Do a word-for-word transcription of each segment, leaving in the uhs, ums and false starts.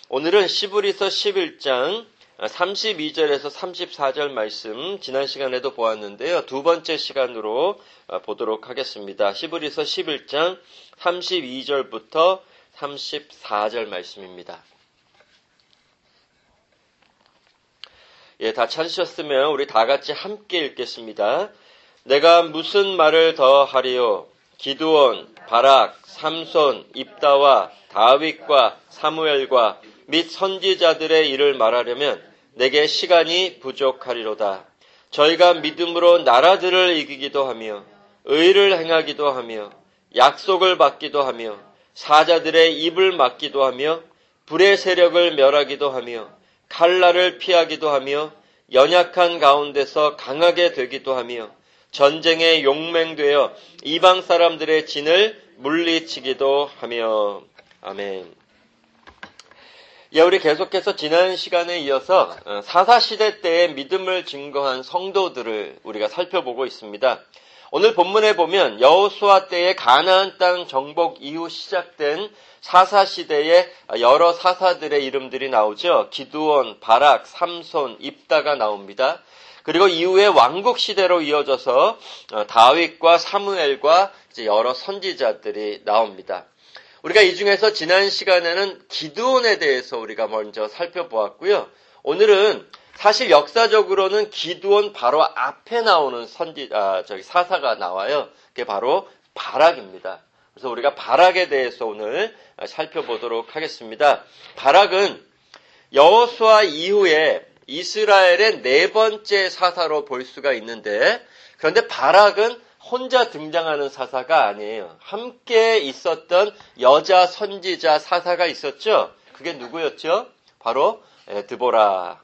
오늘은 시브리서 십일 장 삼십이 절에서 삼십사 절 말씀 지난 시간에도 보았는데요. 두 번째 시간으로 보도록 하겠습니다. 시브리서 십일 장 삼십이 절부터 삼십사 절 말씀입니다. 예, 다 찾으셨으면 우리 다 같이 함께 읽겠습니다. 내가 무슨 말을 더 하리요? 기드온, 바락, 삼손, 입다와 다윗과 사무엘과 및 선지자들의 일을 말하려면 내게 시간이 부족하리로다. 저희가 믿음으로 나라들을 이기기도 하며 의를 행하기도 하며 약속을 받기도 하며 사자들의 입을 막기도 하며 불의 세력을 멸하기도 하며 칼날을 피하기도 하며 연약한 가운데서 강하게 되기도 하며 전쟁에 용맹되어 이방 사람들의 진을 물리치기도 하며. 아멘. 예, 우리 계속해서 지난 시간에 이어서 사사시대 때의 믿음을 증거한 성도들을 우리가 살펴보고 있습니다. 오늘 본문에 보면 여호수아 때의 가나안 땅 정복 이후 시작된 사사시대의 여러 사사들의 이름들이 나오죠. 기드온, 바락, 삼손, 입다가 나옵니다. 그리고 이후에 왕국 시대로 이어져서 다윗과 사무엘과 이제 여러 선지자들이 나옵니다. 우리가 이 중에서 지난 시간에는 기드온에 대해서 우리가 먼저 살펴보았고요. 오늘은 사실 역사적으로는 기드온 바로 앞에 나오는 선지, 아, 저기 사사가 나와요. 그게 바로 바락입니다. 그래서 우리가 바락에 대해서 오늘 살펴보도록 하겠습니다. 바락은 여호수아 이후에 이스라엘의 네 번째 사사로 볼 수가 있는데, 그런데 바락은 혼자 등장하는 사사가 아니에요. 함께 있었던 여자 선지자 사사가 있었죠. 그게 누구였죠? 바로 드보라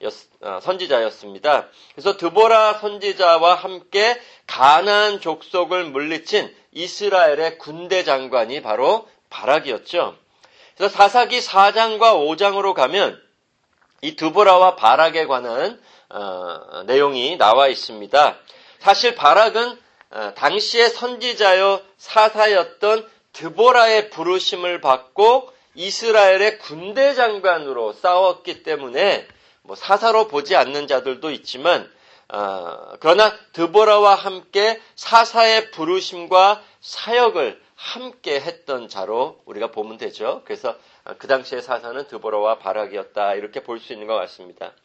선지자였습니다. 그래서 드보라 선지자와 함께 가나안 족속을 물리친 이스라엘의 군대 장관이 바로 바락이었죠. 그래서 사사기 사 장과 오 장으로 가면 이 드보라와 바락에 관한 어, 내용이 나와 있습니다. 사실 바락은 어, 당시의 선지자요 사사였던 드보라의 부르심을 받고 이스라엘의 군대 장관으로 싸웠기 때문에 뭐 사사로 보지 않는 자들도 있지만 어, 그러나 드보라와 함께 사사의 부르심과 사역을 함께 했던 자로 우리가 보면 되죠. 그래서 그 당시의 사사는 드보라와 바락이었다 이렇게 볼 수 있는 것 같습니다.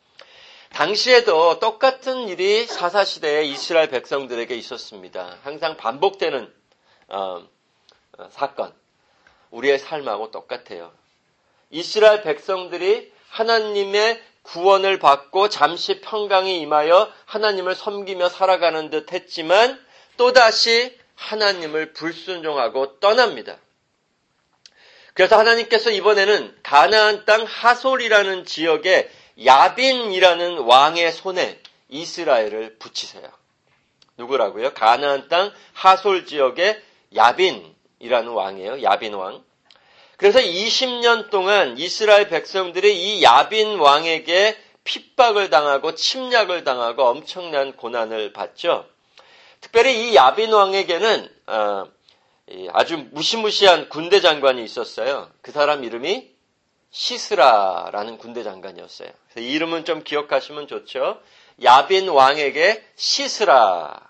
당시에도 똑같은 일이 사사시대에 이스라엘 백성들에게 있었습니다. 항상 반복되는 어, 어, 사건. 우리의 삶하고 똑같아요. 이스라엘 백성들이 하나님의 구원을 받고 잠시 평강이 임하여 하나님을 섬기며 살아가는 듯 했지만 또다시 하나님을 불순종하고 떠납니다. 그래서 하나님께서 이번에는 가나안 땅 하솔이라는 지역에 야빈이라는 왕의 손에 이스라엘을 붙이세요. 누구라고요? 가나안 땅 하솔 지역의 야빈이라는 왕이에요. 야빈 왕. 그래서 이십 년 동안 이스라엘 백성들이 이 야빈 왕에게 핍박을 당하고 침략을 당하고 엄청난 고난을 받죠. 특별히 이 야빈 왕에게는 아주 무시무시한 군대 장관이 있었어요. 그 사람 이름이 시스라라는 군대 장관이었어요. 그래서 이 이름은 좀 기억하시면 좋죠. 야빈 왕에게 시스라라는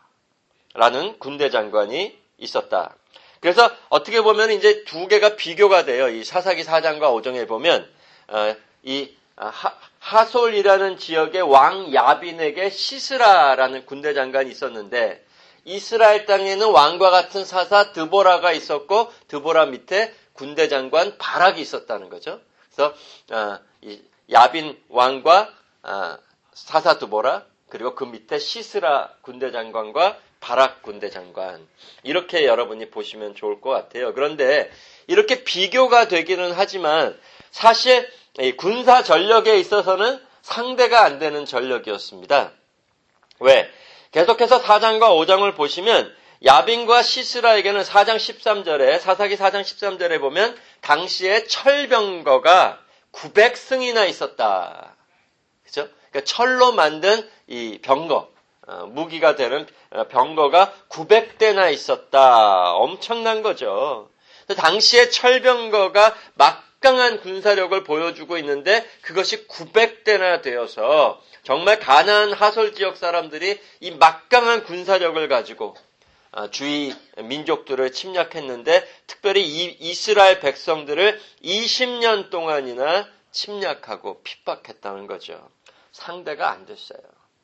군대 장관이 있었다. 그래서 어떻게 보면 이제 두 개가 비교가 돼요. 이 사사기 사 장과 오 장에 보면 어, 이 하, 하솔이라는 지역의 왕 야빈에게 시스라라는 군대 장관이 있었는데 이스라엘 땅에는 왕과 같은 사사 드보라가 있었고 드보라 밑에 군대 장관 바락이 있었다는 거죠. 그래서 어, 이 야빈 왕과 어, 사사 드보라 그리고 그 밑에 시스라 군대 장관과 바락 군대 장관 이렇게 여러분이 보시면 좋을 것 같아요. 그런데 이렇게 비교가 되기는 하지만 사실 이 군사 전력에 있어서는 상대가 안 되는 전력이었습니다. 왜? 계속해서 사 장과 오 장을 보시면 야빈과 시스라에게는 사 장 십삼 절에 사사기 사 장 십삼 절에 보면 당시에 철병거가 구백 승이나 있었다. 그죠? 그러니까 철로 만든 이 병거, 어, 무기가 되는 병거가 구백 대나 있었다. 엄청난 거죠. 당시에 철병거가 막 막강한 군사력을 보여주고 있는데 그것이 구백 대나 되어서 정말 가나안 하솔 지역 사람들이 이 막강한 군사력을 가지고 주위 민족들을 침략했는데 특별히 이 이스라엘 백성들을 이십 년 동안이나 침략하고 핍박했다는 거죠. 상대가 안 됐어요.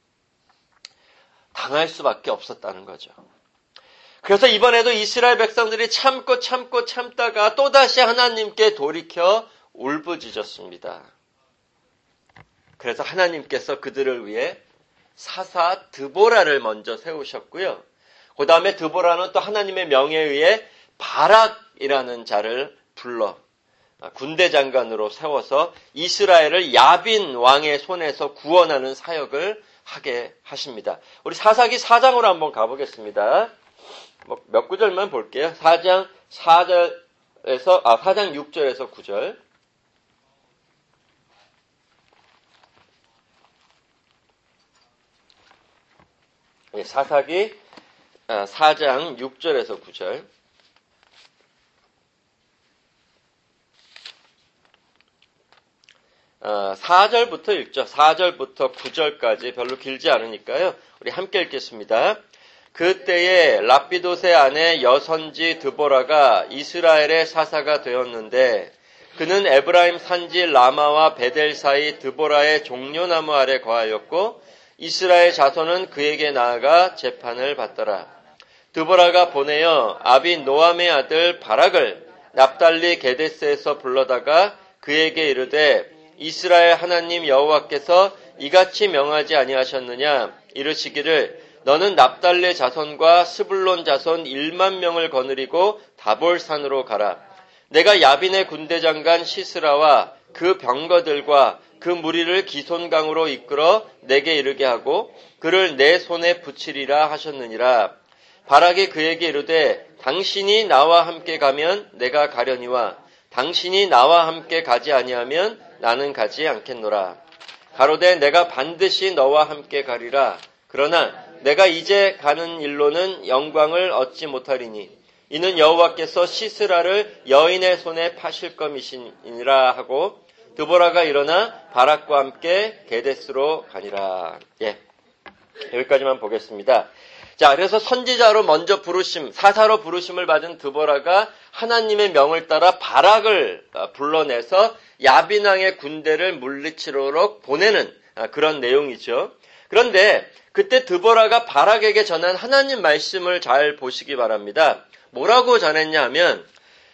당할 수밖에 없었다는 거죠. 그래서 이번에도 이스라엘 백성들이 참고 참고 참다가 또다시 하나님께 돌이켜 울부짖었습니다. 그래서 하나님께서 그들을 위해 사사 드보라를 먼저 세우셨고요. 그 다음에 드보라는 또 하나님의 명에 의해 바락이라는 자를 불러 군대 장관으로 세워서 이스라엘을 야빈 왕의 손에서 구원하는 사역을 하게 하십니다. 우리 사사기 사 장으로 한번 가보겠습니다. 뭐 몇 구절만 볼게요. 사 장 사 절에서 아 사 장 육 절에서 구 절. 사사기 사 장 육 절에서 구 절. 사 절부터 읽죠. 사 절부터 구 절까지 별로 길지 않으니까요. 우리 함께 읽겠습니다. 그때에 라피도세 아내 여선지 드보라가 이스라엘의 사사가 되었는데 그는 에브라임 산지 라마와 베델 사이 드보라의 종려나무 아래 거하였고 이스라엘 자손은 그에게 나아가 재판을 받더라. 드보라가 보내어 아비 노암의 아들 바락을 납달리 게데스에서 불러다가 그에게 이르되 이스라엘 하나님 여호와께서 이같이 명하지 아니하셨느냐 이르시기를 너는 납달리 자손과 스불론 자손 일만 명을 거느리고 다볼산으로 가라. 내가 야빈의 군대장관 시스라와 그 병거들과 그 무리를 기손강으로 이끌어 내게 이르게 하고 그를 내 손에 붙이리라 하셨느니라. 바락이 그에게 이르되 당신이 나와 함께 가면 내가 가려니와 당신이 나와 함께 가지 아니하면 나는 가지 않겠노라. 가로되 내가 반드시 너와 함께 가리라. 그러나 내가 이제 가는 일로는 영광을 얻지 못하리니 이는 여호와께서 시스라를 여인의 손에 파실 것이니라 하고 드보라가 일어나 바락과 함께 게데스로 가니라. 예, 여기까지만 보겠습니다. 자, 그래서 선지자로 먼저 부르심, 사사로 부르심을 받은 드보라가 하나님의 명을 따라 바락을 불러내서 야빈 왕의 군대를 물리치도록 보내는 그런 내용이죠. 그런데 그때 드보라가 바락에게 전한 하나님 말씀을 잘 보시기 바랍니다. 뭐라고 전했냐 하면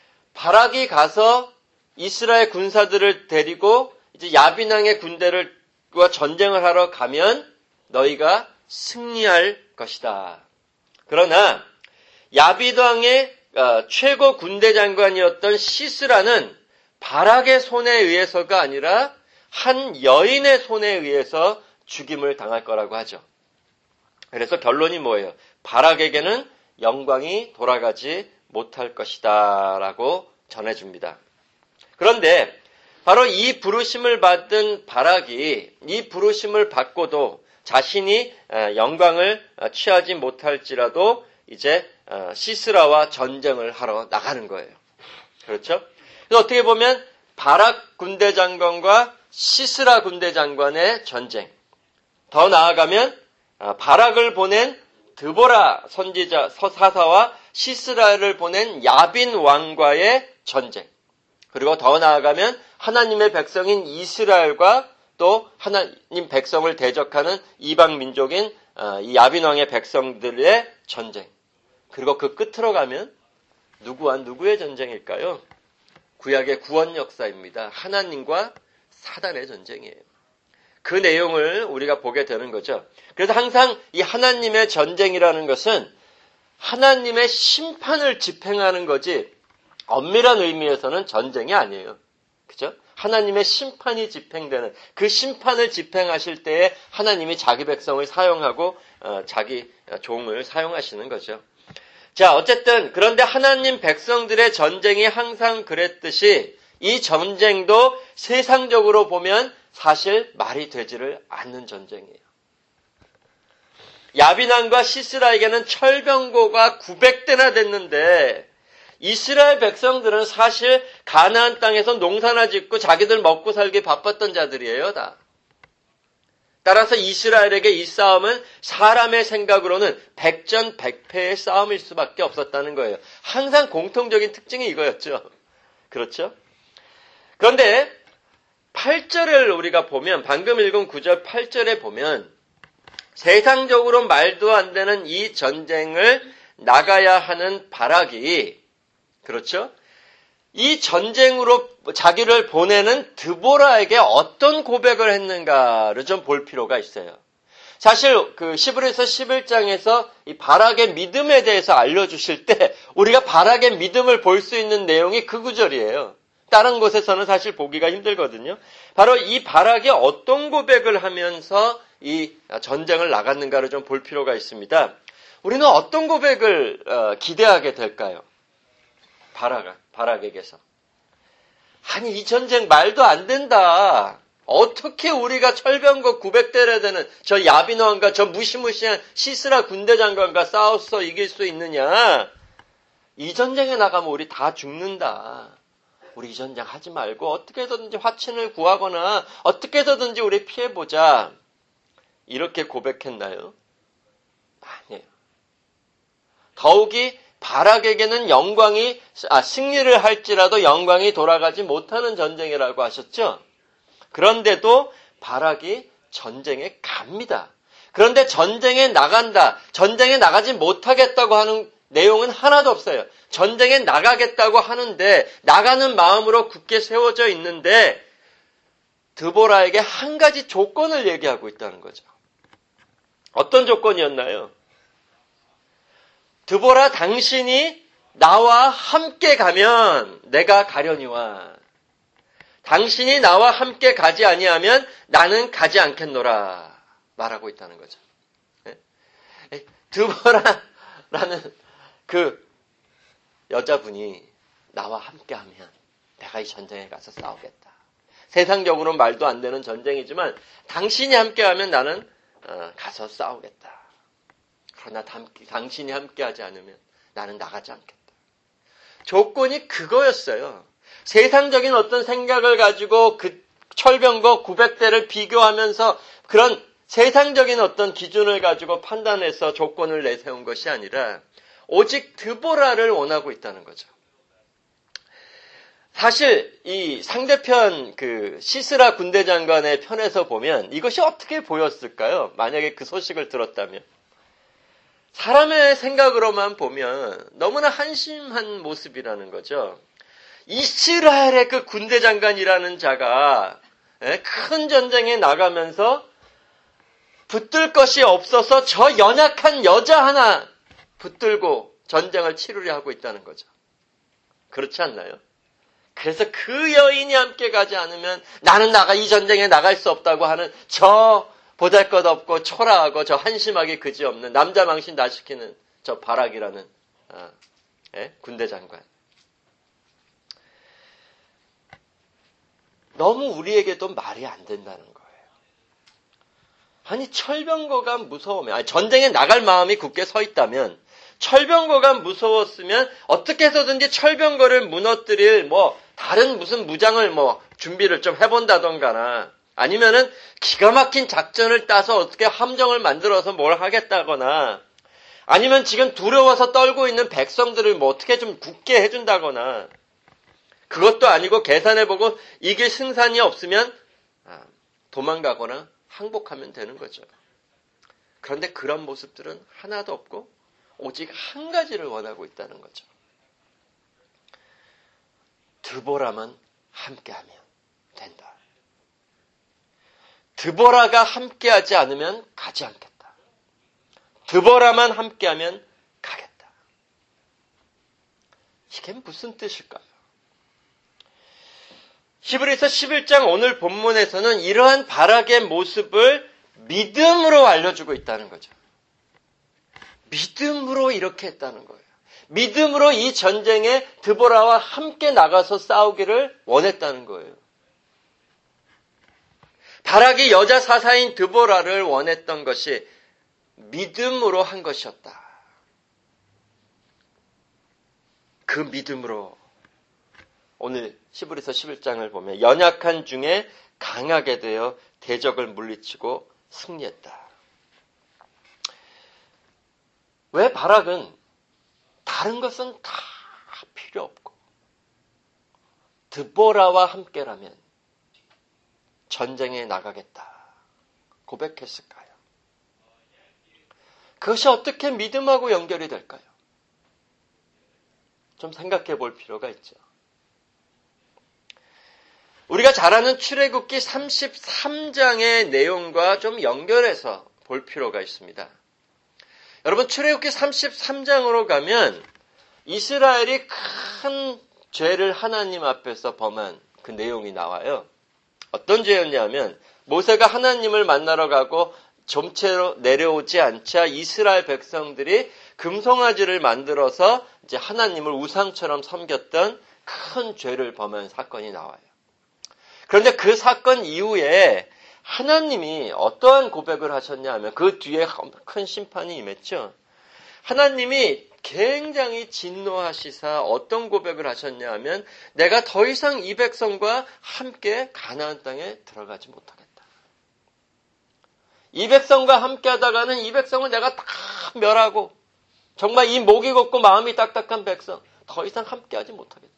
바락이 가서 이스라엘 군사들을 데리고 이제 야빈 왕의 군대를과 전쟁을 하러 가면 너희가 승리할 것이다. 그러나 야빈 왕의 최고 군대 장관이었던 시스라는 바락의 손에 의해서가 아니라 한 여인의 손에 의해서 죽임을 당할 거라고 하죠. 그래서 결론이 뭐예요? 바락에게는 영광이 돌아가지 못할 것이다 라고 전해줍니다. 그런데 바로 이 부르심을 받은 바락이 이 부르심을 받고도 자신이 영광을 취하지 못할지라도 이제 시스라와 전쟁을 하러 나가는 거예요. 그렇죠? 그래서 어떻게 보면 바락 군대 장관과 시스라 군대 장관의 전쟁, 더 나아가면 바락을 보낸 드보라 선지자 사사와 시스라를 보낸 야빈 왕과의 전쟁, 그리고 더 나아가면 하나님의 백성인 이스라엘과 또 하나님 백성을 대적하는 이방 민족인 이 야빈 왕의 백성들의 전쟁, 그리고 그 끝으로 가면 누구와 누구의 전쟁일까요? 구약의 구원 역사입니다. 하나님과 사단의 전쟁이에요. 그 내용을 우리가 보게 되는 거죠. 그래서 항상 이 하나님의 전쟁이라는 것은 하나님의 심판을 집행하는 거지 엄밀한 의미에서는 전쟁이 아니에요. 그죠? 하나님의 심판이 집행되는 그 심판을 집행하실 때에 하나님이 자기 백성을 사용하고 어, 자기 종을 사용하시는 거죠. 자, 어쨌든 그런데 하나님 백성들의 전쟁이 항상 그랬듯이 이 전쟁도 세상적으로 보면 사실 말이 되지를 않는 전쟁이에요. 야빈 왕과 시스라에게는 철병거가 구백 대나 됐는데 이스라엘 백성들은 사실 가나안 땅에서 농사나 짓고 자기들 먹고 살기 바빴던 자들이에요, 다. 따라서 이스라엘에게 이 싸움은 사람의 생각으로는 백전백패의 싸움일 수밖에 없었다는 거예요. 항상 공통적인 특징이 이거였죠. 그렇죠? 그런데 팔 절을 우리가 보면, 방금 읽은 구 절 팔 절에 보면 세상적으로 말도 안 되는 이 전쟁을 나가야 하는 바락이, 그렇죠? 이 전쟁으로 자기를 보내는 드보라에게 어떤 고백을 했는가를 좀 볼 필요가 있어요. 사실 그 히브리서 십일 장에서 이 바락의 믿음에 대해서 알려주실 때 우리가 바락의 믿음을 볼 수 있는 내용이 그 구절이에요. 다른 곳에서는 사실 보기가 힘들거든요. 바로 이 바락이 어떤 고백을 하면서 이 전쟁을 나갔는가를 좀 볼 필요가 있습니다. 우리는 어떤 고백을 기대하게 될까요? 바락, 바락에게서. 아니, 이 전쟁 말도 안 된다. 어떻게 우리가 철병거 구백 대를 되는 저 야빈 왕과 저 무시무시한 시스라 군대 장관과 싸워서 이길 수 있느냐? 이 전쟁에 나가면 우리 다 죽는다. 우리 이 전쟁 하지 말고 어떻게 해서든지 화친을 구하거나 어떻게 해서든지 우리 피해보자. 이렇게 고백했나요? 아니에요. 더욱이 바락에게는 영광이, 아, 승리를 할지라도 영광이 돌아가지 못하는 전쟁이라고 하셨죠? 그런데도 바락이 전쟁에 갑니다. 그런데 전쟁에 나간다, 전쟁에 나가지 못하겠다고 하는 내용은 하나도 없어요. 전쟁에 나가겠다고 하는데, 나가는 마음으로 굳게 세워져 있는데, 드보라에게 한 가지 조건을 얘기하고 있다는 거죠. 어떤 조건이었나요? 드보라, 당신이 나와 함께 가면 내가 가려니와 당신이 나와 함께 가지 아니하면 나는 가지 않겠노라 말하고 있다는 거죠. 드보라라는 그 여자분이 나와 함께하면 내가 이 전쟁에 가서 싸우겠다. 세상적으로는 말도 안 되는 전쟁이지만 당신이 함께하면 나는 가서 싸우겠다. 그러나 당신이 함께하지 않으면 나는 나가지 않겠다. 조건이 그거였어요. 세상적인 어떤 생각을 가지고 그 철병거 구백 대를 비교하면서 그런 세상적인 어떤 기준을 가지고 판단해서 조건을 내세운 것이 아니라 오직 드보라를 원하고 있다는 거죠. 사실 이 상대편 그 시스라 군대 장관의 편에서 보면 이것이 어떻게 보였을까요? 만약에 그 소식을 들었다면. 사람의 생각으로만 보면 너무나 한심한 모습이라는 거죠. 이스라엘의 그 군대 장관이라는 자가 큰 전쟁에 나가면서 붙들 것이 없어서 저 연약한 여자 하나 붙들고 전쟁을 치르려 하고 있다는 거죠. 그렇지 않나요? 그래서 그 여인이 함께 가지 않으면 나는 나가 이 전쟁에 나갈 수 없다고 하는 저 보잘것없고 초라하고 저 한심하게 그지없는 남자 망신 다 시키는 저 바락이라는 아, 예? 군대 장관. 너무 우리에게도 말이 안 된다는 거예요. 아니 철병거가 무서우면 아니, 전쟁에 나갈 마음이 굳게 서 있다면 철병거가 무서웠으면 어떻게 해서든지 철병거를 무너뜨릴 뭐 다른 무슨 무장을 뭐 준비를 좀 해본다던가나 아니면은 기가 막힌 작전을 따서 어떻게 함정을 만들어서 뭘 하겠다거나 아니면 지금 두려워서 떨고 있는 백성들을 뭐 어떻게 좀 굳게 해준다거나 그것도 아니고 계산해보고 이길 승산이 없으면 도망가거나 항복하면 되는 거죠. 그런데 그런 모습들은 하나도 없고 오직 한 가지를 원하고 있다는 거죠. 드보라만 함께하면 된다. 드보라가 함께하지 않으면 가지 않겠다. 드보라만 함께하면 가겠다. 이게 무슨 뜻일까요? 히브리서 십일 장 오늘 본문에서는 이러한 바락의 모습을 믿음으로 알려주고 있다는 거죠. 믿음으로 이렇게 했다는 거예요. 믿음으로 이 전쟁에 드보라와 함께 나가서 싸우기를 원했다는 거예요. 바락이 여자 사사인 드보라를 원했던 것이 믿음으로 한 것이었다. 그 믿음으로 오늘 히브리서 십일 장을 보면 연약한 중에 강하게 되어 대적을 물리치고 승리했다. 왜 바락은 다른 것은 다 필요 없고 드보라와 함께라면 전쟁에 나가겠다 고백했을까요? 그것이 어떻게 믿음하고 연결이 될까요? 좀 생각해 볼 필요가 있죠. 우리가 잘 아는 출애굽기 삼십삼 장의 내용과 좀 연결해서 볼 필요가 있습니다. 여러분, 출애굽기 삼십삼 장으로 가면 이스라엘이 큰 죄를 하나님 앞에서 범한 그 내용이 나와요. 어떤 죄였냐면 모세가 하나님을 만나러 가고 점체로 내려오지 않자 이스라엘 백성들이 금송아지를 만들어서 이제 하나님을 우상처럼 섬겼던 큰 죄를 범한 사건이 나와요. 그런데 그 사건 이후에 하나님이 어떠한 고백을 하셨냐 하면 그 뒤에 큰 심판이 임했죠. 하나님이 굉장히 진노하시사 어떤 고백을 하셨냐 하면 내가 더 이상 이 백성과 함께 가나안 땅에 들어가지 못하겠다. 이 백성과 함께 하다가는 이 백성을 내가 다 멸하고 정말 이 목이 곱고 마음이 딱딱한 백성 더 이상 함께 하지 못하겠다.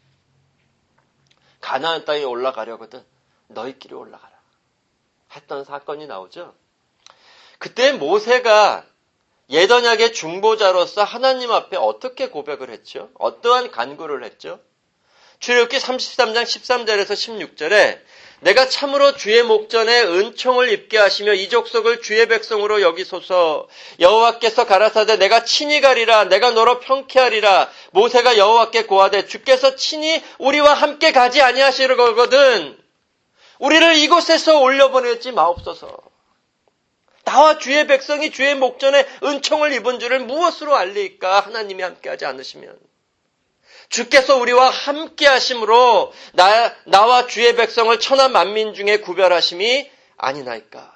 가나안 땅에 올라가려거든 너희끼리 올라가라 했던 사건이 나오죠. 그때 모세가 옛언약의 중보자로서 하나님 앞에 어떻게 고백을 했죠? 어떠한 간구를 했죠? 출애굽기 삼십삼 장 십삼 절에서 십육 절에 내가 참으로 주의 목전에 은총을 입게 하시며 이 족속을 주의 백성으로 여기소서. 여호와께서 가라사대 내가 친히 가리라. 내가 너로 평쾌하리라. 모세가 여호와께 고하되 주께서 친히 우리와 함께 가지 아니하시려 거거든 우리를 이곳에서 올려보내지 마옵소서. 나와 주의 백성이 주의 목전에 은총을 입은 줄을 무엇으로 알리까? 하나님이 함께하지 않으시면. 주께서 우리와 함께 하심으로 나, 나와 주의 백성을 천하 만민 중에 구별하심이 아니나이까.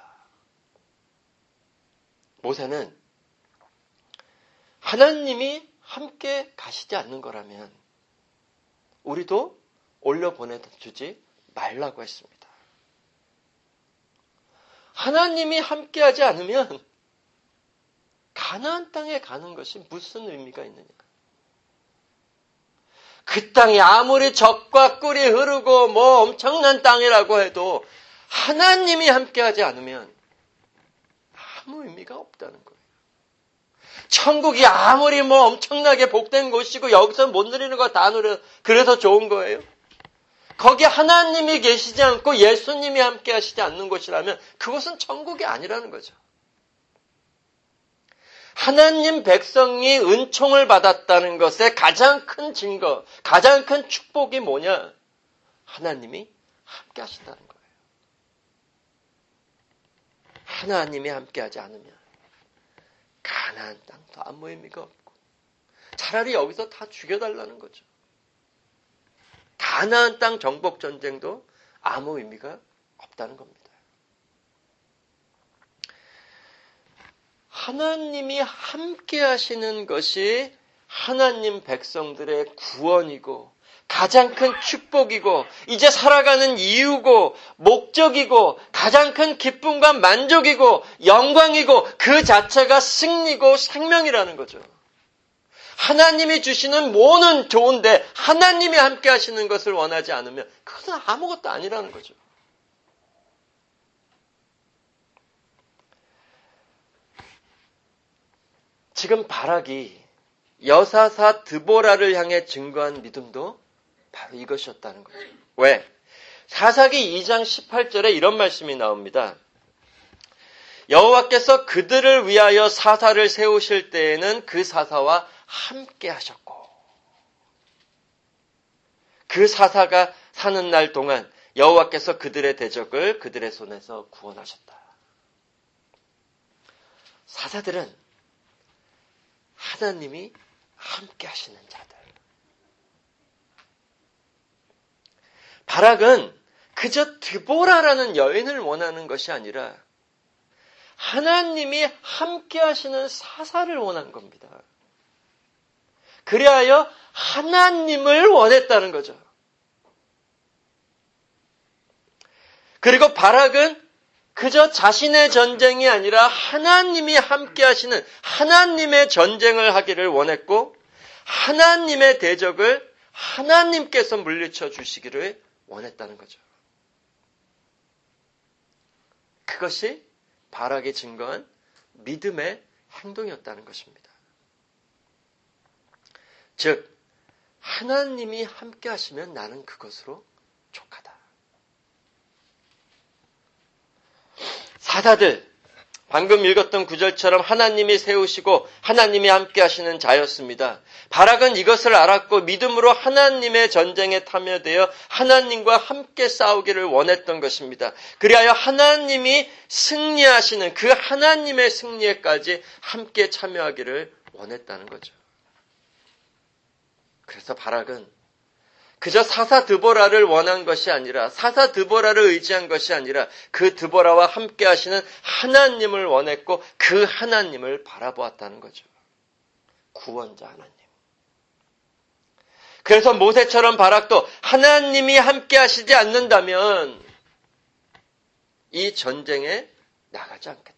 모세는 하나님이 함께 가시지 않는 거라면 우리도 올려보내주지 말라고 했습니다. 하나님이 함께하지 않으면 가나안 땅에 가는 것이 무슨 의미가 있느냐. 그 땅이 아무리 젖과 꿀이 흐르고 뭐 엄청난 땅이라고 해도 하나님이 함께하지 않으면 아무 의미가 없다는 거예요. 천국이 아무리 뭐 엄청나게 복된 곳이고 여기서 못 누리는 거 다 누려 그래서 좋은 거예요. 거기 하나님이 계시지 않고 예수님이 함께 하시지 않는 곳이라면 그것은 천국이 아니라는 거죠. 하나님 백성이 은총을 받았다는 것의 가장 큰 증거, 가장 큰 축복이 뭐냐? 하나님이 함께 하신다는 거예요. 하나님이 함께 하지 않으면 가나안 땅도 아무 의미가 없고 차라리 여기서 다 죽여달라는 거죠. 가나안 땅 정복 전쟁도 아무 의미가 없다는 겁니다. 하나님이 함께 하시는 것이 하나님 백성들의 구원이고 가장 큰 축복이고 이제 살아가는 이유고 목적이고 가장 큰 기쁨과 만족이고 영광이고 그 자체가 승리고 생명이라는 거죠. 하나님이 주시는 뭐는 좋은데 하나님이 함께 하시는 것을 원하지 않으면 그것은 아무것도 아니라는 거죠. 지금 바락이 여사사 드보라를 향해 증거한 믿음도 바로 이것이었다는 거죠. 왜? 사사기 이 장 십팔 절에 이런 말씀이 나옵니다. 여호와께서 그들을 위하여 사사를 세우실 때에는 그 사사와 함께 하셨고 그 사사가 사는 날 동안 여호와께서 그들의 대적을 그들의 손에서 구원하셨다. 사사들은 하나님이 함께 하시는 자들. 바락은 그저 드보라라는 여인을 원하는 것이 아니라 하나님이 함께 하시는 사사를 원한 겁니다. 그리하여 하나님을 원했다는 거죠. 그리고 바락은 그저 자신의 전쟁이 아니라 하나님이 함께 하시는 하나님의 전쟁을 하기를 원했고 하나님의 대적을 하나님께서 물리쳐 주시기를 원했다는 거죠. 그것이 바락이 증거한 믿음의 행동이었다는 것입니다. 즉, 하나님이 함께 하시면 나는 그것으로 족하다. 사사들, 방금 읽었던 구절처럼 하나님이 세우시고 하나님이 함께 하시는 자였습니다. 바락은 이것을 알았고 믿음으로 하나님의 전쟁에 참여되어 하나님과 함께 싸우기를 원했던 것입니다. 그리하여 하나님이 승리하시는 그 하나님의 승리에까지 함께 참여하기를 원했다는 거죠. 그래서 바락은 그저 사사 드보라를 원한 것이 아니라 사사 드보라를 의지한 것이 아니라 그 드보라와 함께 하시는 하나님을 원했고 그 하나님을 바라보았다는 거죠. 구원자 하나님. 그래서 모세처럼 바락도 하나님이 함께 하시지 않는다면 이 전쟁에 나가지 않겠다.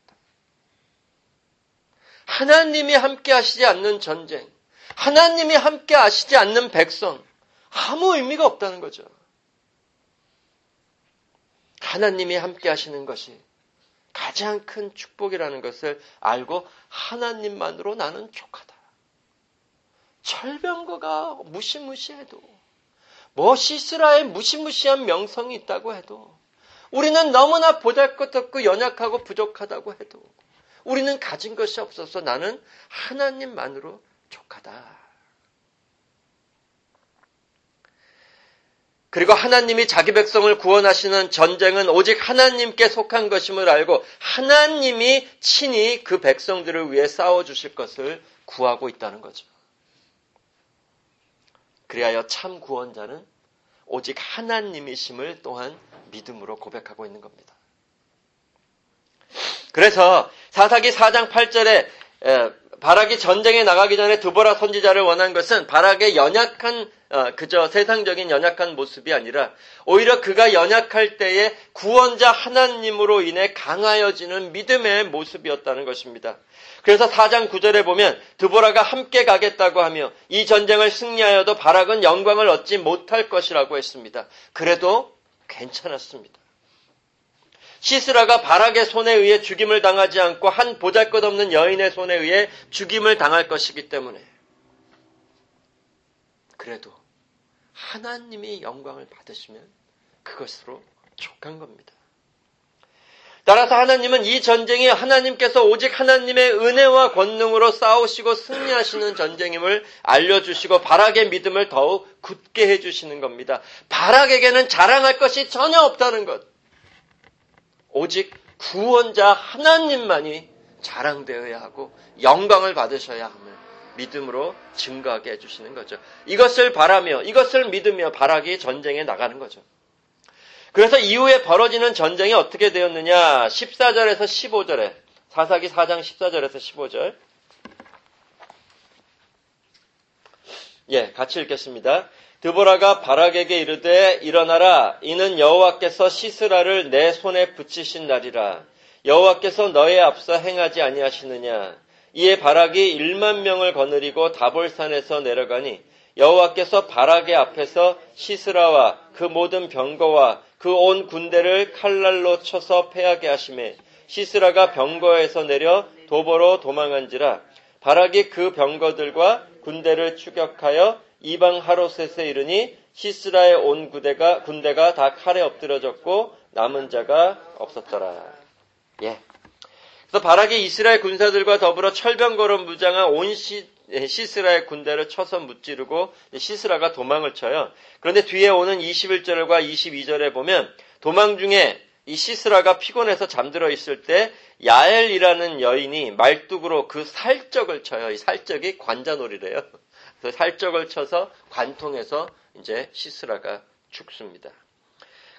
하나님이 함께 하시지 않는 전쟁, 하나님이 함께 하시지 않는 백성, 아무 의미가 없다는 거죠. 하나님이 함께 하시는 것이 가장 큰 축복이라는 것을 알고 하나님만으로 나는 족하다. 철병거가 무시무시해도 뭐 시스라의 무시무시한 명성이 있다고 해도 우리는 너무나 보잘것없고 연약하고 부족하다고 해도 우리는 가진 것이 없어서 나는 하나님만으로 족하다. 그리고 하나님이 자기 백성을 구원하시는 전쟁은 오직 하나님께 속한 것임을 알고 하나님이 친히 그 백성들을 위해 싸워주실 것을 구하고 있다는 거죠. 그리하여 참 구원자는 오직 하나님이심을 또한 믿음으로 고백하고 있는 겁니다. 그래서 사사기 사 장 팔 절에 바락이 전쟁에 나가기 전에 드보라 선지자를 원한 것은 바락의 연약한 어, 그저 세상적인 연약한 모습이 아니라 오히려 그가 연약할 때에 구원자 하나님으로 인해 강하여지는 믿음의 모습이었다는 것입니다. 그래서 사 장 구 절에 보면 드보라가 함께 가겠다고 하며 이 전쟁을 승리하여도 바락은 영광을 얻지 못할 것이라고 했습니다. 그래도 괜찮았습니다. 시스라가 바락의 손에 의해 죽임을 당하지 않고 한 보잘것없는 여인의 손에 의해 죽임을 당할 것이기 때문에 그래도 하나님이 영광을 받으시면 그것으로 족한 겁니다. 따라서 하나님은 이 전쟁이 하나님께서 오직 하나님의 은혜와 권능으로 싸우시고 승리하시는 전쟁임을 알려주시고 바락의 믿음을 더욱 굳게 해주시는 겁니다. 바락에게는 자랑할 것이 전혀 없다는 것. 오직 구원자 하나님만이 자랑되어야 하고 영광을 받으셔야 함을 믿음으로 증거하게 해주시는 거죠. 이것을 바라며 이것을 믿으며 바락이 전쟁에 나가는 거죠. 그래서 이후에 벌어지는 전쟁이 어떻게 되었느냐. 십사 절에서 십오 절에 사사기 사 장 십사 절에서 십오 절 예, 같이 읽겠습니다. 드보라가 바락에게 이르되 일어나라. 이는 여호와께서 시스라를 내 손에 붙이신 날이라. 여호와께서 너의 앞서 행하지 아니하시느냐. 이에 바락이 일만 명을 거느리고 다볼산에서 내려가니 여호와께서 바락의 앞에서 시스라와 그 모든 병거와 그 온 군대를 칼날로 쳐서 패하게 하시매 시스라가 병거에서 내려 도보로 도망한지라. 바락이 그 병거들과 군대를 추격하여 이방 하로셋에 이르니 시스라의 온 군대가, 군대가 다 칼에 엎드러졌고 남은 자가 없었더라. 예. 그래서 바락이 이스라엘 군사들과 더불어 철병거로 무장한 온 시, 시스라의 군대를 쳐서 무찌르고 시스라가 도망을 쳐요. 그런데 뒤에 오는 이십일 절과 이십이 절에 보면 도망 중에 이 시스라가 피곤해서 잠들어 있을 때 야엘이라는 여인이 말뚝으로 그 살적을 쳐요. 이 살적이 관자놀이래요. 그 살적을 쳐서 관통해서 이제 시스라가 죽습니다.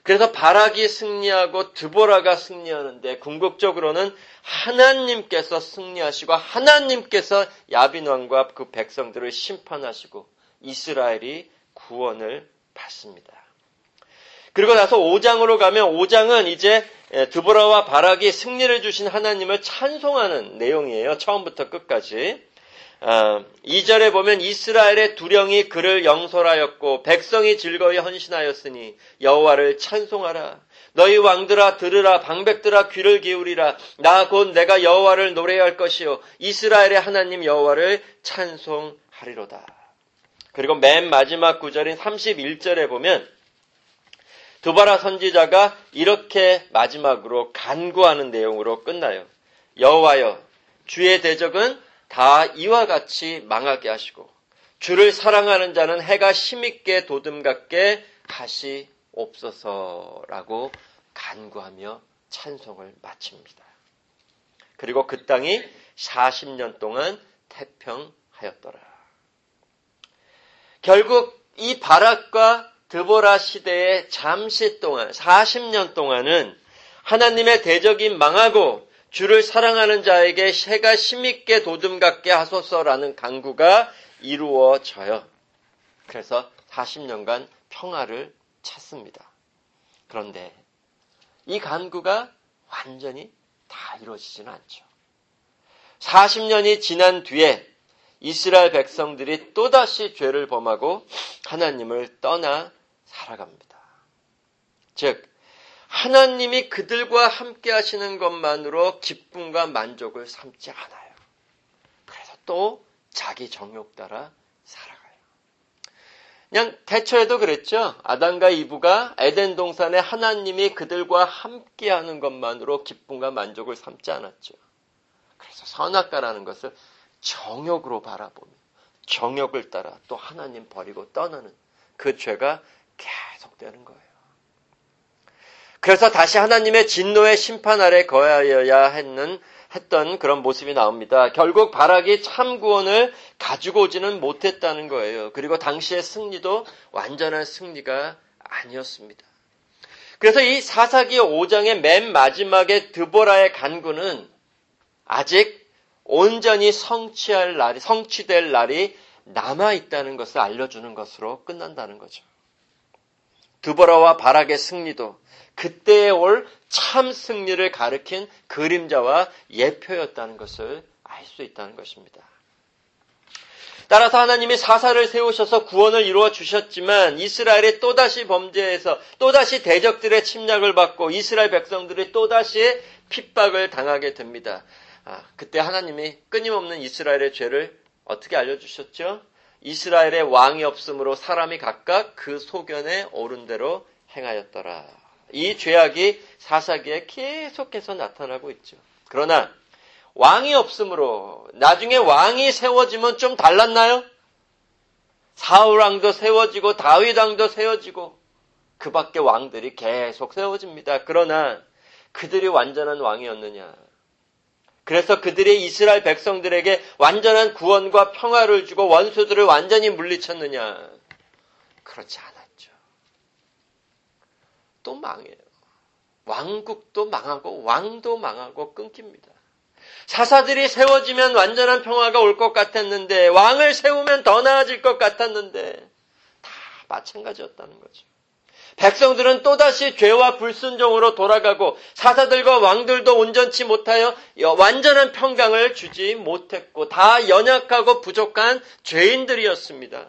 그래서 바락이 승리하고 드보라가 승리하는데 궁극적으로는 하나님께서 승리하시고 하나님께서 야빈 왕과 그 백성들을 심판하시고 이스라엘이 구원을 받습니다. 그리고 나서 오 장으로 가면 오 장은 이제 드보라와 바락이 승리를 주신 하나님을 찬송하는 내용이에요. 처음부터 끝까지. 이 절에 보면 이스라엘의 두령이 그를 영설하였고 백성이 즐거이 헌신하였으니 여호와를 찬송하라. 너희 왕들아 들으라. 방백들아 귀를 기울이라. 나 곧 내가 여호와를 노래할 것이요 이스라엘의 하나님 여호와를 찬송하리로다. 그리고 맨 마지막 구절인 삼십일 절에 보면 드보라 선지자가 이렇게 마지막으로 간구하는 내용으로 끝나요. 여호와여 주의 대적은 다 이와 같이 망하게 하시고 주를 사랑하는 자는 해가 힘있게 도듬갑게 하시옵소서라고 간구하며 찬송을 마칩니다. 그리고 그 땅이 사십 년 동안 태평하였더라. 결국 이 바락과 드보라 시대의 잠시 동안 사십 년 동안은 하나님의 대적이 망하고 주를 사랑하는 자에게 해가 힘있게 도듬갑게 하소서라는 간구가 이루어져요. 그래서 사십 년간 평화를 찾습니다. 그런데 이 간구가 완전히 다 이루어지지는 않죠. 사십 년이 지난 뒤에 이스라엘 백성들이 또다시 죄를 범하고 하나님을 떠나 살아갑니다. 즉 하나님이 그들과 함께 하시는 것만으로 기쁨과 만족을 삼지 않아요. 그래서 또 자기 정욕 따라 살아가요. 그냥 태초에도 그랬죠. 아담과 이브가 에덴 동산에 하나님이 그들과 함께 하는 것만으로 기쁨과 만족을 삼지 않았죠. 그래서 선악과라는 것을 정욕으로 바라보며 정욕을 따라 또 하나님 버리고 떠나는 그 죄가 계속되는 거예요. 그래서 다시 하나님의 진노의 심판 아래 거하여야 했는, 했던 그런 모습이 나옵니다. 결국 바락이 참 구원을 가지고 오지는 못했다는 거예요. 그리고 당시의 승리도 완전한 승리가 아니었습니다. 그래서 이 사사기 오 장의 맨 마지막에 드보라의 간구는 아직 온전히 성취할 날이, 성취될 날이 남아있다는 것을 알려주는 것으로 끝난다는 거죠. 드보라와 바락의 승리도 그때에 올 참 승리를 가리킨 그림자와 예표였다는 것을 알 수 있다는 것입니다. 따라서 하나님이 사사를 세우셔서 구원을 이루어 주셨지만 이스라엘이 또다시 범죄해서 또다시 대적들의 침략을 받고 이스라엘 백성들이 또다시 핍박을 당하게 됩니다. 아, 그때 하나님이 끊임없는 이스라엘의 죄를 어떻게 알려주셨죠? 이스라엘의 왕이 없으므로 사람이 각각 그 소견에 오른 대로 행하였더라. 이 죄악이 사사기에 계속해서 나타나고 있죠. 그러나 왕이 없으므로 나중에 왕이 세워지면 좀 달랐나요? 사울 왕도 세워지고 다윗 왕도 세워지고 그 밖에 왕들이 계속 세워집니다. 그러나 그들이 완전한 왕이었느냐? 그래서 그들이 이스라엘 백성들에게 완전한 구원과 평화를 주고 원수들을 완전히 물리쳤느냐? 그렇지 않았죠. 또 망해요. 왕국도 망하고 왕도 망하고 끊깁니다. 사사들이 세워지면 완전한 평화가 올 것 같았는데 왕을 세우면 더 나아질 것 같았는데 다 마찬가지였다는 거죠. 백성들은 또다시 죄와 불순종으로 돌아가고 사사들과 왕들도 온전치 못하여 완전한 평강을 주지 못했고 다 연약하고 부족한 죄인들이었습니다.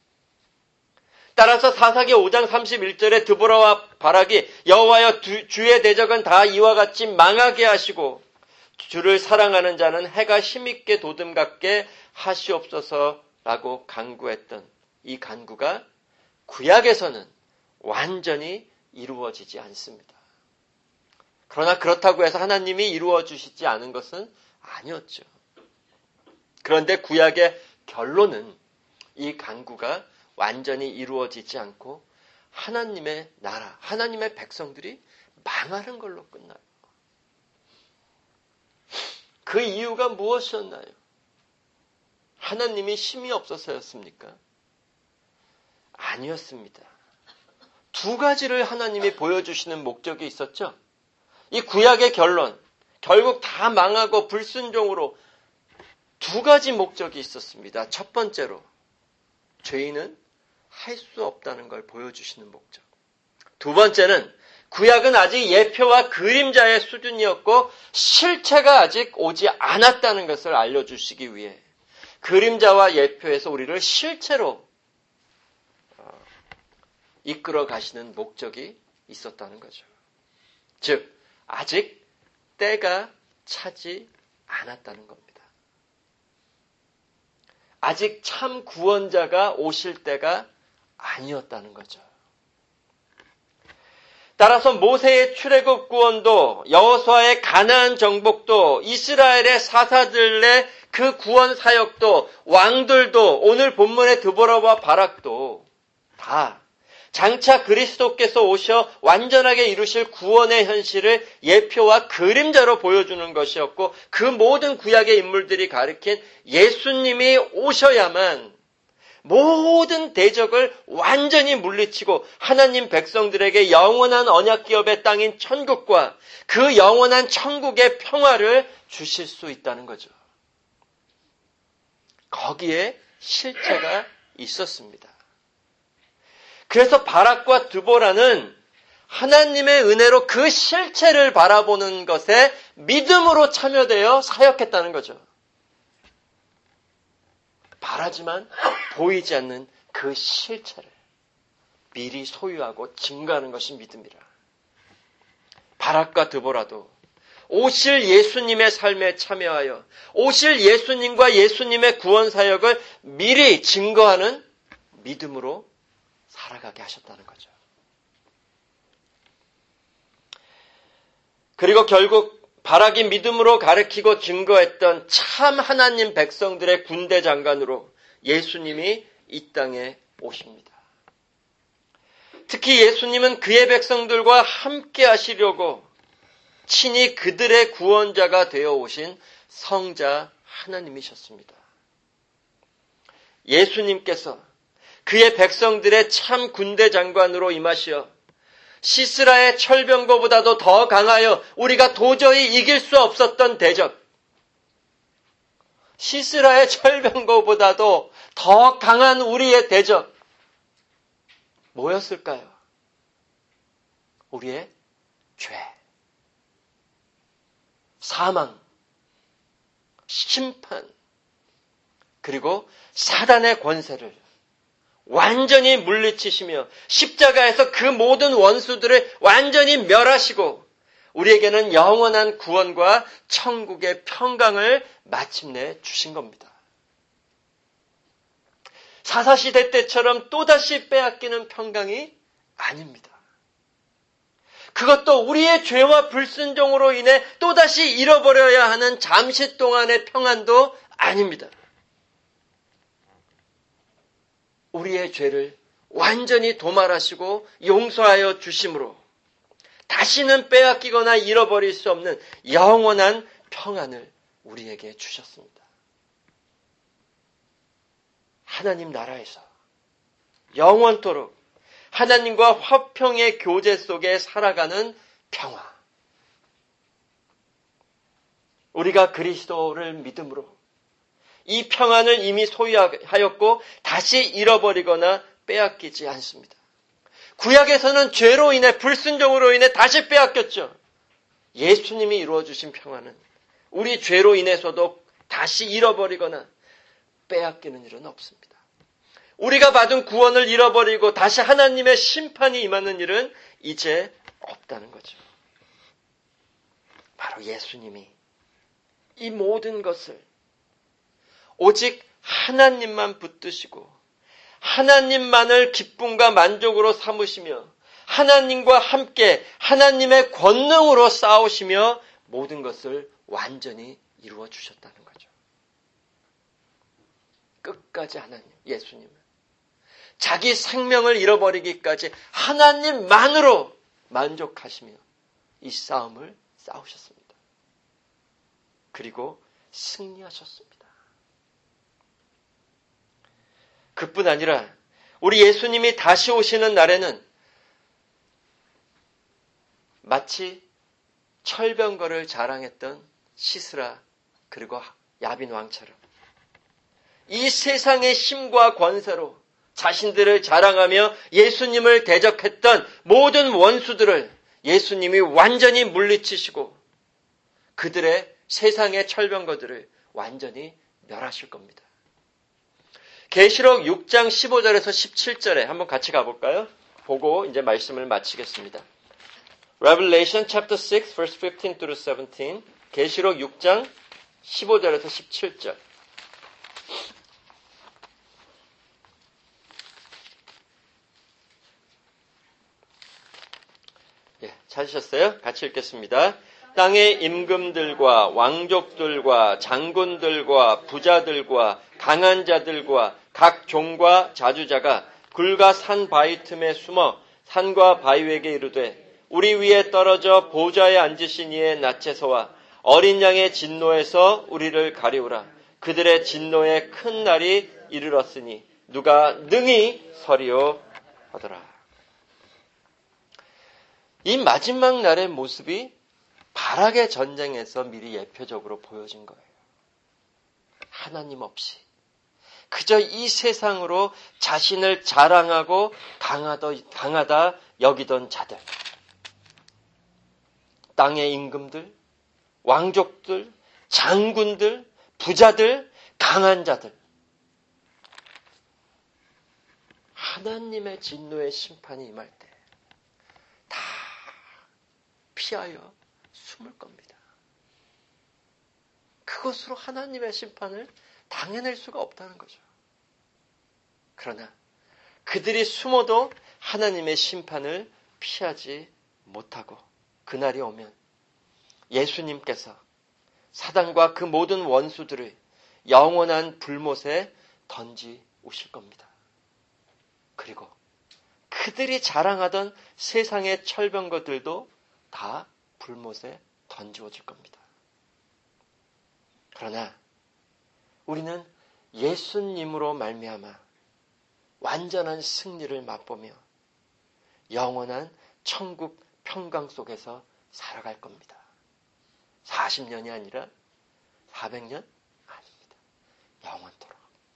따라서 사사기 오 장 삼십일 절에 드보라와 바락이 여호와여 주의 대적은 다 이와 같이 망하게 하시고 주를 사랑하는 자는 해가 힘있게 도듬갑게 하시옵소서라고 간구했던 이 간구가 구약에서는 완전히 이루어지지 않습니다. 그러나 그렇다고 해서 하나님이 이루어 주시지 않은 것은 아니었죠. 그런데 구약의 결론은 이 간구가 완전히 이루어지지 않고 하나님의 나라, 하나님의 백성들이 망하는 걸로 끝나요. 그 이유가 무엇이었나요? 하나님이 힘이 없어서였습니까? 아니었습니다. 두 가지를 하나님이 보여주시는 목적이 있었죠. 이 구약의 결론, 결국 다 망하고 불순종으로 두 가지 목적이 있었습니다. 첫 번째로 죄인은 할 수 없다는 걸 보여주시는 목적. 두 번째는 구약은 아직 예표와 그림자의 수준이었고 실체가 아직 오지 않았다는 것을 알려주시기 위해 그림자와 예표에서 우리를 실체로 이끌어 가시는 목적이 있었다는 거죠. 즉 아직 때가 차지 않았다는 겁니다. 아직 참 구원자가 오실 때가 아니었다는 거죠. 따라서 모세의 출애굽 구원도 여호수아의 가나안 정복도 이스라엘의 사사들의 그 구원 사역도 왕들도 오늘 본문의 드보라와 바락도 다 장차 그리스도께서 오셔 완전하게 이루실 구원의 현실을 예표와 그림자로 보여주는 것이었고 그 모든 구약의 인물들이 가리킨 예수님이 오셔야만 모든 대적을 완전히 물리치고 하나님 백성들에게 영원한 언약기업의 땅인 천국과 그 영원한 천국의 평화를 주실 수 있다는 거죠. 거기에 실체가 있었습니다. 그래서 바락과 드보라는 하나님의 은혜로 그 실체를 바라보는 것에 믿음으로 참여되어 사역했다는 거죠. 바라지만 보이지 않는 그 실체를 미리 소유하고 증거하는 것이 믿음이라. 바락과 드보라도 오실 예수님의 삶에 참여하여 오실 예수님과 예수님의 구원 사역을 미리 증거하는 믿음으로 살아가게 하셨다는 거죠. 그리고 결국 바락이 믿음으로 가르치고 증거했던 참 하나님 백성들의 군대 장관으로 예수님이 이 땅에 오십니다. 특히 예수님은 그의 백성들과 함께 하시려고 친히 그들의 구원자가 되어 오신 성자 하나님이셨습니다. 예수님께서 그의 백성들의 참 군대 장관으로 임하시어 시스라의 철병거보다도 더 강하여 우리가 도저히 이길 수 없었던 대적, 시스라의 철병거보다도 더 강한 우리의 대적 뭐였을까요? 우리의 죄, 사망, 심판, 그리고 사단의 권세를 완전히 물리치시며 십자가에서 그 모든 원수들을 완전히 멸하시고 우리에게는 영원한 구원과 천국의 평강을 마침내 주신 겁니다. 사사시대 때처럼 또다시 빼앗기는 평강이 아닙니다. 그것도 우리의 죄와 불순종으로 인해 또다시 잃어버려야 하는 잠시 동안의 평안도 아닙니다. 우리의 죄를 완전히 도말하시고 용서하여 주심으로 다시는 빼앗기거나 잃어버릴 수 없는 영원한 평안을 우리에게 주셨습니다. 하나님 나라에서 영원토록 하나님과 화평의 교제 속에 살아가는 평화. 우리가 그리스도를 믿음으로 이 평안을 이미 소유하였고 다시 잃어버리거나 빼앗기지 않습니다. 구약에서는 죄로 인해 불순종으로 인해 다시 빼앗겼죠. 예수님이 이루어주신 평안은 우리 죄로 인해서도 다시 잃어버리거나 빼앗기는 일은 없습니다. 우리가 받은 구원을 잃어버리고 다시 하나님의 심판이 임하는 일은 이제 없다는 거죠. 바로 예수님이 이 모든 것을 오직 하나님만 붙드시고 하나님만을 기쁨과 만족으로 삼으시며 하나님과 함께 하나님의 권능으로 싸우시며 모든 것을 완전히 이루어 주셨다는 거죠. 끝까지 하나님, 예수님은 자기 생명을 잃어버리기까지 하나님만으로 만족하시며 이 싸움을 싸우셨습니다. 그리고 승리하셨습니다. 그뿐 아니라 우리 예수님이 다시 오시는 날에는 마치 철병거를 자랑했던 시스라 그리고 야빈 왕처럼 이 세상의 힘과 권세로 자신들을 자랑하며 예수님을 대적했던 모든 원수들을 예수님이 완전히 물리치시고 그들의 세상의 철병거들을 완전히 멸하실 겁니다. 계시록 육 장 십오 절에서 십칠 절에 한번 같이 가볼까요? 보고 이제 말씀을 마치겠습니다. Revelation chapter six verse fifteen through seventeen. 계시록 육 장 십오 절에서 십칠 절. 예, 찾으셨어요? 같이 읽겠습니다. 땅의 임금들과 왕족들과 장군들과 부자들과 강한 자들과 각 종과 자주자가 굴과 산 바위 틈에 숨어 산과 바위에게 이르되 우리 위에 떨어져 보좌에 앉으신 이의 낯에서와 어린 양의 진노에서 우리를 가리우라. 그들의 진노에 큰 날이 이르렀으니 누가 능히 서리요 하더라. 이 마지막 날의 모습이 발악의 전쟁에서 미리 예표적으로 보여진 거예요. 하나님 없이 그저 이 세상으로 자신을 자랑하고 강하다, 강하다 여기던 자들, 땅의 임금들, 왕족들, 장군들, 부자들, 강한 자들, 하나님의 진노의 심판이 임할 때 다 피하여 숨을 겁니다. 그것으로 하나님의 심판을 당해낼 수가 없다는 거죠. 그러나 그들이 숨어도 하나님의 심판을 피하지 못하고 그날이 오면 예수님께서 사단과 그 모든 원수들을 영원한 불못에 던지우실 겁니다. 그리고 그들이 자랑하던 세상의 철병거들도 다 불못에 던지워질 겁니다. 그러나 우리는 예수님으로 말미암아 완전한 승리를 맛보며 영원한 천국 평강 속에서 살아갈 겁니다. 사십 년이 아니라 사백 년? 아닙니다. 영원토록.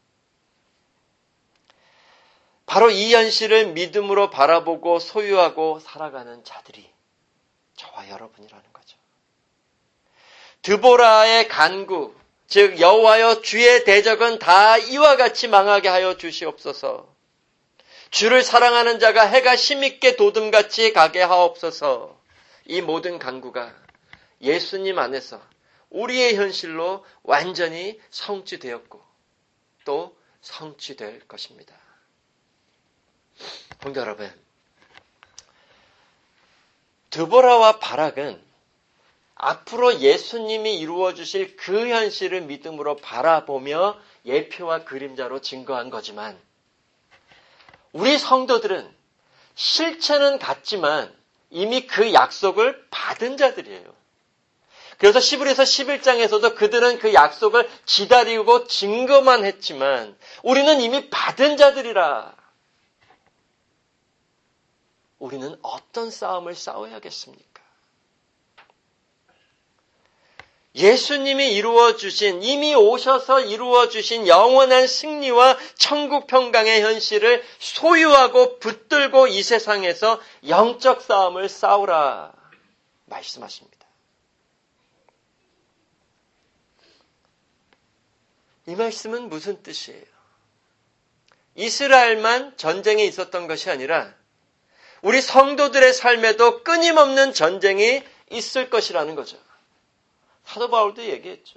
바로 이 현실을 믿음으로 바라보고 소유하고 살아가는 자들이 저와 여러분이라는 거죠. 드보라의 간구, 즉 여호와여 주의 대적은 다 이와 같이 망하게 하여 주시옵소서. 주를 사랑하는 자가 해가 힘있게 도둠같이 가게 하옵소서. 이 모든 간구가 예수님 안에서 우리의 현실로 완전히 성취되었고 또 성취될 것입니다. 성도 여러분, 드보라와 바락은 앞으로 예수님이 이루어주실 그 현실을 믿음으로 바라보며 예표와 그림자로 증거한 거지만 우리 성도들은 실체는 같지만 이미 그 약속을 받은 자들이에요. 그래서 시브리서 십일 장에서도 그들은 그 약속을 기다리고 증거만 했지만 우리는 이미 받은 자들이라. 우리는 어떤 싸움을 싸워야겠습니까? 예수님이 이루어주신, 이미 오셔서 이루어주신 영원한 승리와 천국 평강의 현실을 소유하고 붙들고 이 세상에서 영적 싸움을 싸우라 말씀하십니다. 이 말씀은 무슨 뜻이에요? 이스라엘만 전쟁에 있었던 것이 아니라 우리 성도들의 삶에도 끊임없는 전쟁이 있을 것이라는 거죠. 사도 바울도 얘기했죠.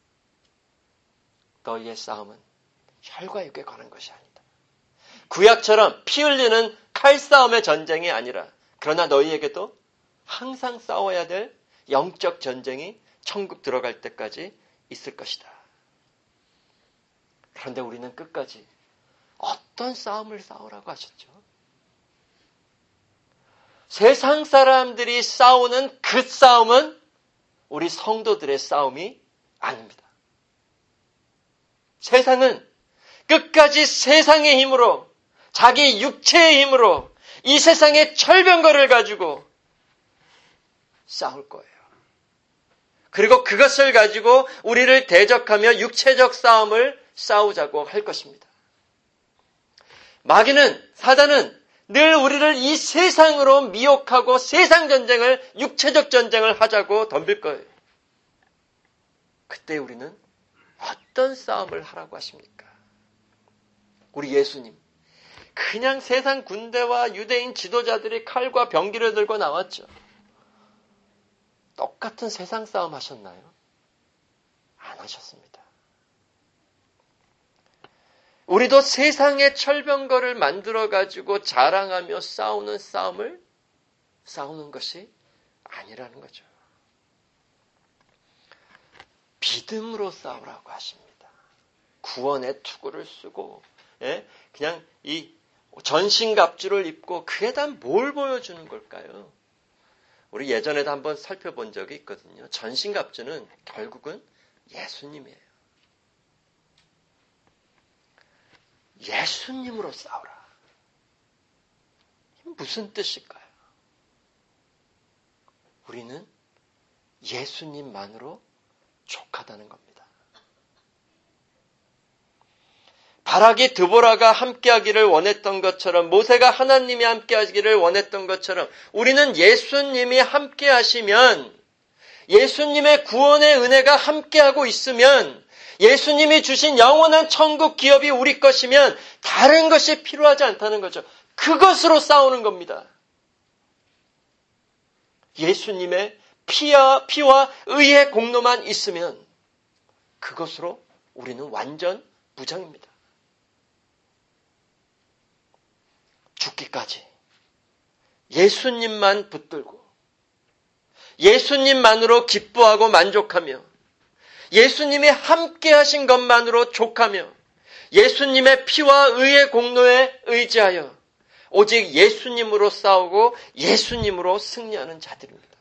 너희의 싸움은 혈과 육에 관한 것이 아니다. 구약처럼 피 흘리는 칼싸움의 전쟁이 아니라 그러나 너희에게도 항상 싸워야 될 영적 전쟁이 천국 들어갈 때까지 있을 것이다. 그런데 우리는 끝까지 어떤 싸움을 싸우라고 하셨죠? 세상 사람들이 싸우는 그 싸움은 우리 성도들의 싸움이 아닙니다. 세상은 끝까지 세상의 힘으로, 자기 육체의 힘으로 이 세상의 철병거를 가지고 싸울 거예요. 그리고 그것을 가지고 우리를 대적하며 육체적 싸움을 싸우자고 할 것입니다. 마귀는, 사단은 늘 우리를 이 세상으로 미혹하고 세상 전쟁을, 육체적 전쟁을 하자고 덤빌 거예요. 그때 우리는 어떤 싸움을 하라고 하십니까? 우리 예수님, 그냥 세상 군대와 유대인 지도자들이 칼과 병기를 들고 나왔죠. 똑같은 세상 싸움 하셨나요? 안 하셨습니다. 우리도 세상의 철병거를 만들어가지고 자랑하며 싸우는 싸움을 싸우는 것이 아니라는 거죠. 믿음으로 싸우라고 하십니다. 구원의 투구를 쓰고, 예? 그냥 이 전신갑주를 입고 그에 다 뭘 보여주는 걸까요? 우리 예전에도 한번 살펴본 적이 있거든요. 전신갑주는 결국은 예수님이에요. 예수님으로 싸우라. 무슨 뜻일까요? 우리는 예수님만으로 족하다는 겁니다. 바락이 드보라가 함께하기를 원했던 것처럼, 모세가 하나님이 함께하기를 원했던 것처럼 우리는 예수님이 함께하시면, 예수님의 구원의 은혜가 함께하고 있으면, 예수님이 주신 영원한 천국 기업이 우리 것이면 다른 것이 필요하지 않다는 거죠. 그것으로 싸우는 겁니다. 예수님의 피와, 피와 의의 공로만 있으면 그것으로 우리는 완전 무장입니다. 죽기까지 예수님만 붙들고 예수님만으로 기뻐하고 만족하며 예수님이 함께 하신 것만으로 족하며 예수님의 피와 의의 공로에 의지하여 오직 예수님으로 싸우고 예수님으로 승리하는 자들입니다.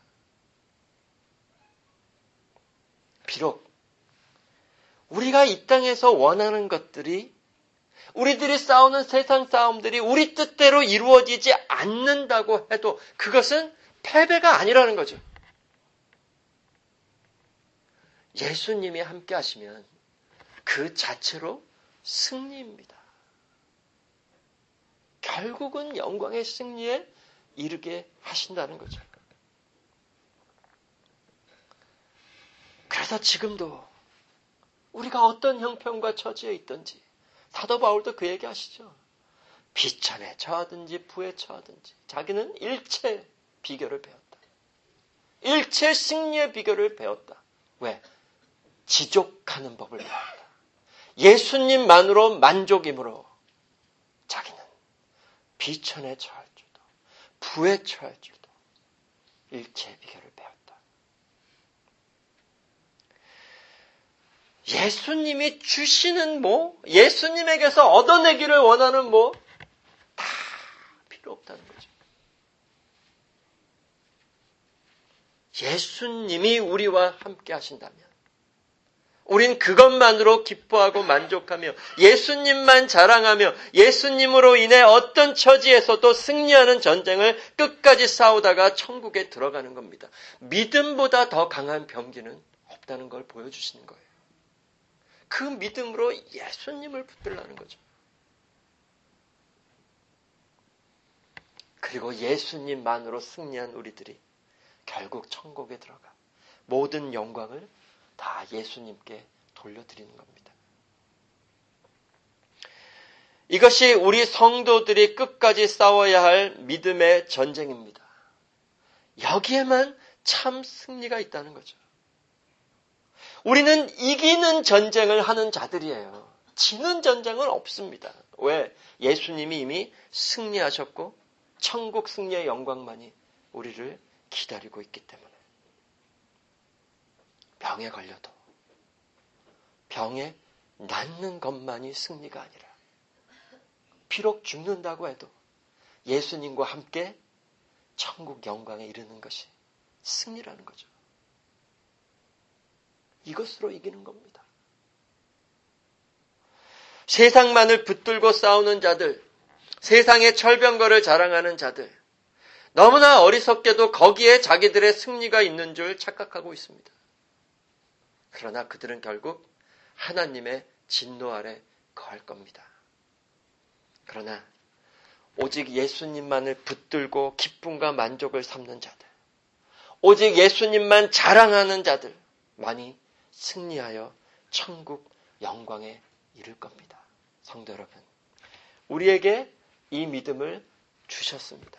비록 우리가 이 땅에서 원하는 것들이, 우리들이 싸우는 세상 싸움들이 우리 뜻대로 이루어지지 않는다고 해도 그것은 패배가 아니라는 거죠. 예수님이 함께 하시면 그 자체로 승리입니다. 결국은 영광의 승리에 이르게 하신다는 거죠. 그래서 지금도 우리가 어떤 형편과 처지에 있든지 사도 바울도 그 얘기 하시죠. 비천에 처하든지 부에 처하든지 자기는 일체 비결을 배웠다. 일체 승리의 비결을 배웠다. 왜? 지족하는 법을 배웠다. 예수님만으로 만족이므로 자기는 비천에 처할지도 부에 처할지도 일체 비결을 배웠다. 예수님이 주시는 뭐, 예수님에게서 얻어내기를 원하는 뭐, 다 필요 없다는 거죠. 예수님이 우리와 함께 하신다면 우린 그것만으로 기뻐하고 만족하며 예수님만 자랑하며 예수님으로 인해 어떤 처지에서도 승리하는 전쟁을 끝까지 싸우다가 천국에 들어가는 겁니다. 믿음보다 더 강한 병기는 없다는 걸 보여주시는 거예요. 그 믿음으로 예수님을 붙들라는 거죠. 그리고 예수님만으로 승리한 우리들이 결국 천국에 들어가 모든 영광을 다 예수님께 돌려드리는 겁니다. 이것이 우리 성도들이 끝까지 싸워야 할 믿음의 전쟁입니다. 여기에만 참 승리가 있다는 거죠. 우리는 이기는 전쟁을 하는 자들이에요. 지는 전쟁은 없습니다. 왜? 예수님이 이미 승리하셨고 천국 승리의 영광만이 우리를 기다리고 있기 때문에. 병에 걸려도 병에 낫는 것만이 승리가 아니라 비록 죽는다고 해도 예수님과 함께 천국 영광에 이르는 것이 승리라는 거죠. 이것으로 이기는 겁니다. 세상만을 붙들고 싸우는 자들, 세상의 철병거를 자랑하는 자들, 너무나 어리석게도 거기에 자기들의 승리가 있는 줄 착각하고 있습니다. 그러나 그들은 결국 하나님의 진노 아래 거할 겁니다. 그러나 오직 예수님만을 붙들고 기쁨과 만족을 삼는 자들, 오직 예수님만 자랑하는 자들만이 승리하여 천국 영광에 이를 겁니다. 성도 여러분, 우리에게 이 믿음을 주셨습니다.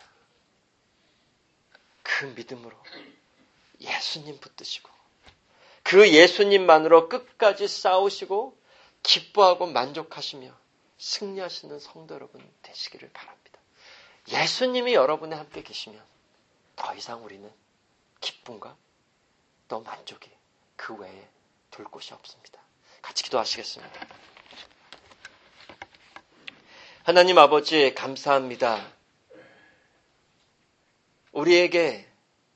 그 믿음으로 예수님 붙드시고 그 예수님만으로 끝까지 싸우시고 기뻐하고 만족하시며 승리하시는 성도 여러분 되시기를 바랍니다. 예수님이 여러분의 함께 계시면 더 이상 우리는 기쁨과 또 만족이 그 외에 둘 곳이 없습니다. 같이 기도하시겠습니다. 하나님 아버지 감사합니다. 우리에게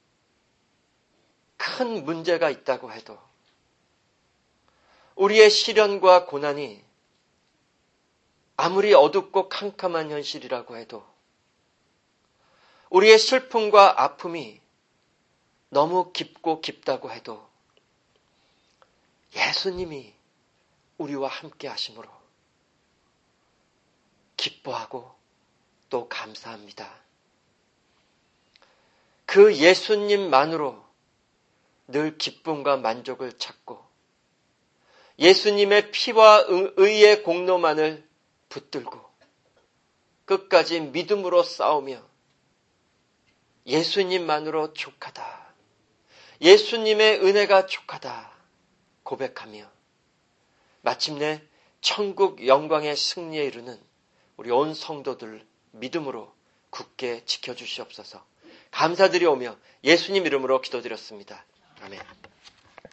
큰 문제가 있다고 해도 우리의 시련과 고난이 아무리 어둡고 캄캄한 현실이라고 해도 우리의 슬픔과 아픔이 너무 깊고 깊다고 해도 예수님이 우리와 함께 하심으로 기뻐하고 또 감사합니다. 그 예수님만으로 늘 기쁨과 만족을 찾고 예수님의 피와 의의 공로만을 붙들고 끝까지 믿음으로 싸우며 예수님만으로 족하다. 예수님의 은혜가 족하다. 고백하며 마침내 천국 영광의 승리에 이르는 우리 온 성도들 믿음으로 굳게 지켜주시옵소서. 감사드리오며 예수님 이름으로 기도드렸습니다. 아멘.